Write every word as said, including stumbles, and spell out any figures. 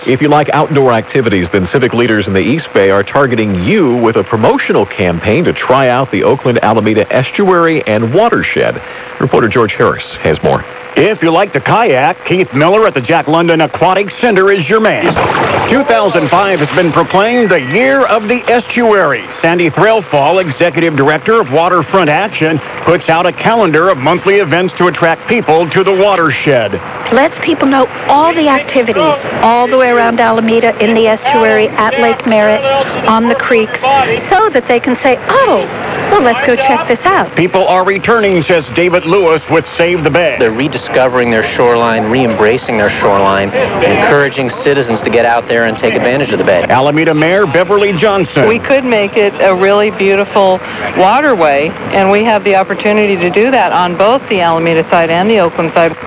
If you like outdoor activities, then civic leaders in the East Bay are targeting you with a promotional campaign to try out the Oakland-Alameda Estuary and Watershed. Reporter George Harris has more. If you like to kayak, Keith Miller at the Jack London Aquatic Center is your man. two thousand five has been proclaimed the year of the estuary. Sandy Threlfall, Executive Director of Waterfront Action, puts out a calendar of monthly events to attract people to the watershed. Lets people know all the activities all the way around Alameda, in the estuary, at Lake Merritt, on the creeks, so that they can say, oh, well, let's go check this out. People are returning, says David Lewis with Save the Bay. They're rediscovering their shoreline, re-embracing their shoreline, encouraging citizens to get out there and take advantage of the bay. Alameda Mayor Beverly Johnson. We could make it a really beautiful waterway, and we have the opportunity to do that on both the Alameda side and the Oakland side.